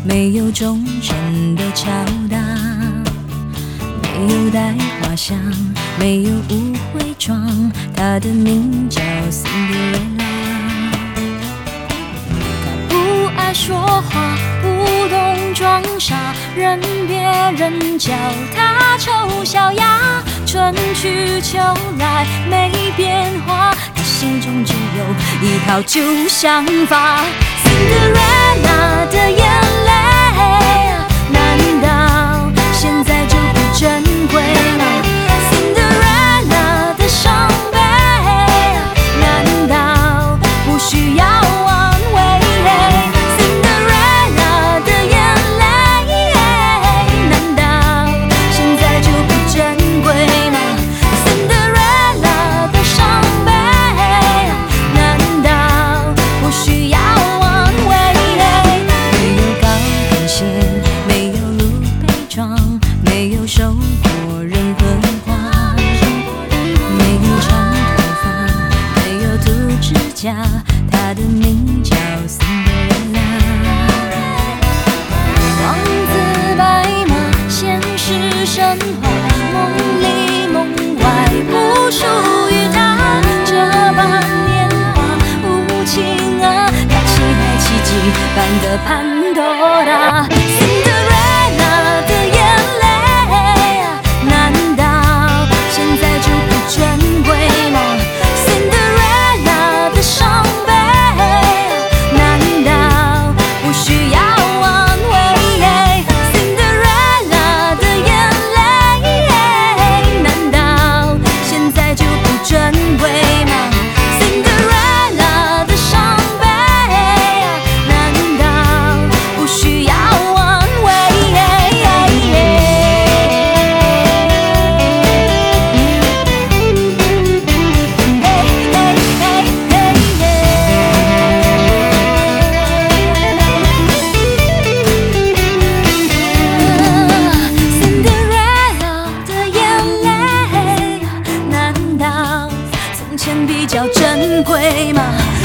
没有忠诚的敲打，没有带花香，没有误会妆，她的名叫辛德瑞拉。她不爱说话，不懂装傻，任别人叫她丑小鸭。春去秋来没变化，她心中只有一套旧想法。Cinderella 的眼泪，难道现在就不珍贵吗？ Cinderella 的伤悲，难道不需要安慰？ Cinderella 的眼泪，难道现在就不珍贵吗？ Cinderella 的伤悲，难道不需要安慰？没有高跟鞋，没有露背装，没有受过任何花，没有长头发，没有涂指甲，她的名叫辛德瑞拉。王子白马，现实神话，梦里梦外不属于他。这般年华无情啊，他期待奇迹般的潘多拉。Cinderella 的眼泪，难道现在就不珍贵吗？ Cinderella 的伤悲，难道不需要安慰？ Cinderella 的眼泪，难道现在就不珍贵吗？ Cinderella 的伤悲，难道不需要安慰？Cinderella 的眼泪，难道从前比较珍贵吗？